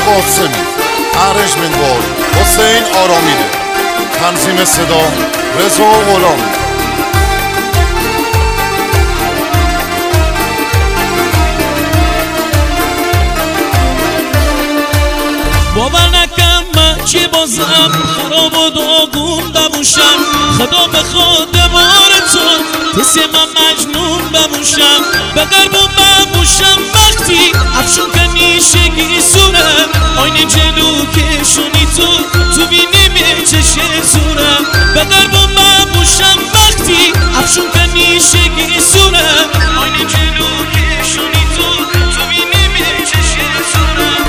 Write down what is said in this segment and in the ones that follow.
قاسمی، ارنجمنت بای حسین آرامیده، تنظیم صدا رضا غلامی. باور نکن من که بازم خراب و داغون بموشم، خدا بخواد بار تو تسه من مجنون بموشم، بگر با بموشم وقتی افشون کنی شگی سورم، آینه جلو کشونی تو بینی می چشه سورم، بگر با بموشم وقتی افشون کنی شگی سورم، آینه جلو کشونی تو بینی می چشه سورم.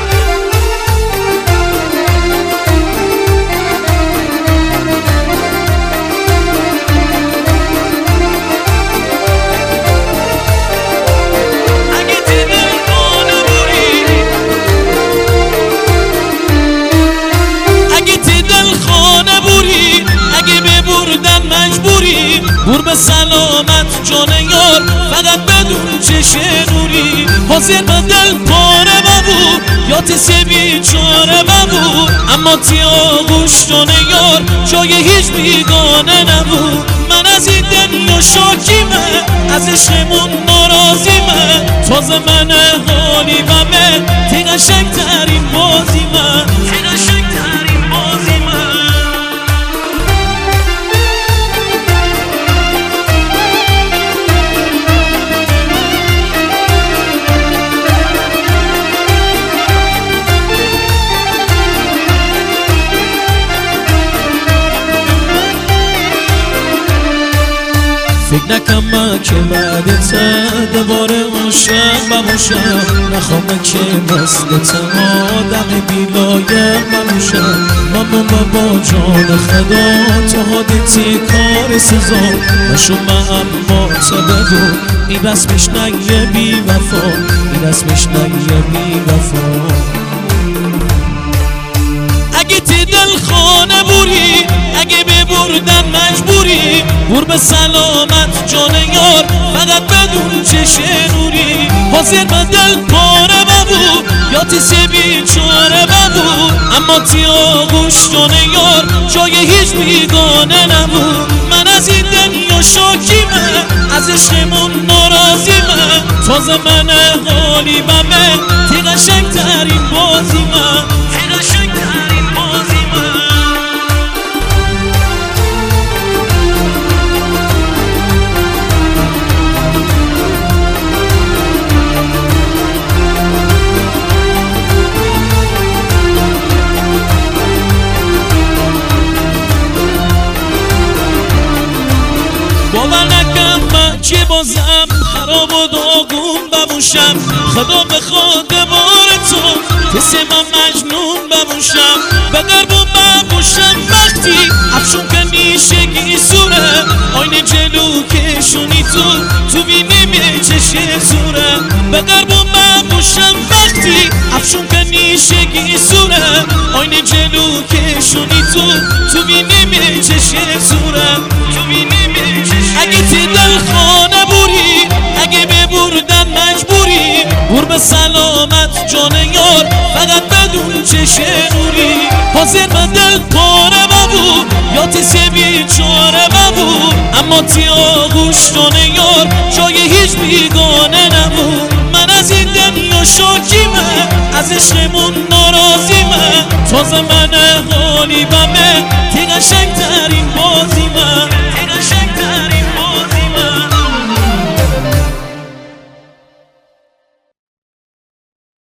بور به سلامت جان یار فقط بدون چشه نوری، حاضر به دل پاره ببود یا تسه بیچاره ببود، اما تی آغوش جان یار جای هیچ بیگانه نبود. من از این دنیا شاکیمه، از عشقمون ناراضیمه، تازه من حالی بمه تی قشنگ ترین بازیمه، تی قشنگ ترین بازیمه. فکر نکن من که بعدت دوباره عاشق بموشم، نخوام که مثل آدم بیلایم بموشم، من با جان خدا تو حادثی کار سزا نشو من اما بگو این رسمش نگه بی وفا، این رسمش نگه بی وفا. اگه تی دل خانه بوری، اگه ببردن مجبوری، بور به سلامت جان یار فقط بدون چشه نوری، حاضر به دل پاره ببود یا تسه بیچاره ببود، اما تی آغوش جان یار جای هیچ بیگانه نبود. من از این دنیا شاکیمه، از عشقمون ناراضیمه، تازه من حالی بمه تی قشنگ ترین بازیمه، تی قشنگ ترین بازیمه. باور نکن من که بازم خراب و داغون بموشم، خدا بخواد بار تو تسه من مجنون بموشم، بگر با بموشم وقتی افشون کنی شگی سورم، آینه جلو کشونی تو بینی می چشه سورم، بگر با بموشم وقتی افشون کنی شگی سورم، آینه جلو کشونی تو بینی می چشه سورم، تو بینی می چشه. اگه تی دل خانه بوری، اگه ببردن مجبوری، بور به سلامت جان یار فقط بدون چشه نوری، حاضر به دل پاره ببود یا تسه بیچاره ببود، اما تی آغوش جان یار جای هیچ بیگانه نبود. من از این دنیا شاکیمه، از عشقمون ناراضیمه، تازه من حالی بمه